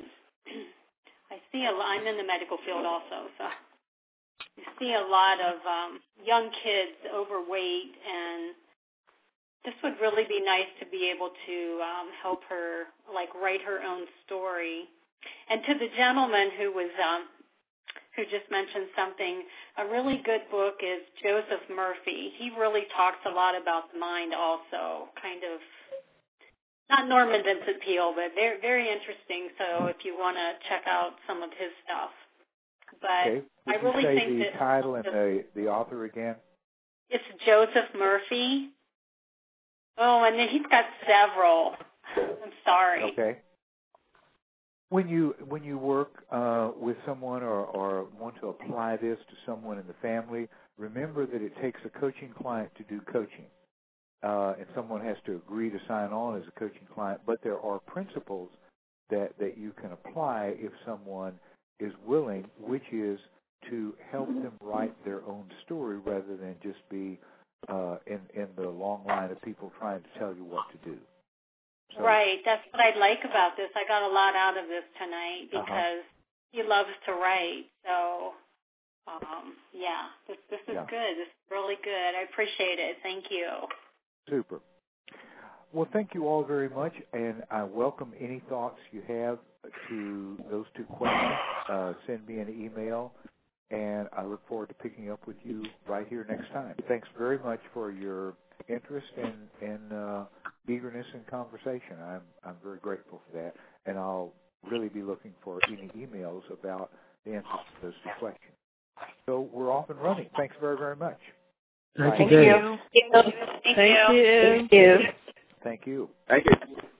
I see a lot, I'm in the medical field also, so I see a lot of um, young kids overweight, and this would really be nice to be able to um, help her, like, write her own story. And to the gentleman who was um, who just mentioned something, a really good book is Joseph Murphy. He really talks a lot about the mind also, kind of, not Norman Vincent Peale, but very, very interesting. So if you want to check out some of his stuff. But okay. Would I really you say think the that title and the, the author again? It's Joseph Murphy. Oh, and then he's got several. I'm sorry. Okay. When you when you work uh, with someone or, or want to apply this to someone in the family, remember that it takes a coaching client to do coaching. Uh, and someone has to agree to sign on as a coaching client, but there are principles that, that you can apply if someone is willing, which is to help them write their own story rather than just be uh, in, in the long line of people trying to tell you what to do. So, right. That's what I like about this. I got a lot out of this tonight because uh-huh. he loves to write. So, um, yeah, this, this is yeah. good. This is really good. I appreciate it. Thank you. Super. Well, thank you all very much, and I welcome any thoughts you have to those two questions. Uh, send me an email, and I look forward to picking up with you right here next time. Thanks very much for your interest and, and uh, eagerness in conversation. I'm I'm very grateful for that, and I'll really be looking for any emails about the answers to those two questions. So we're off and running. Thanks very, very much. Thank Thank you. you. Thank you. Thank you. Thank you. Thank you. Thank you.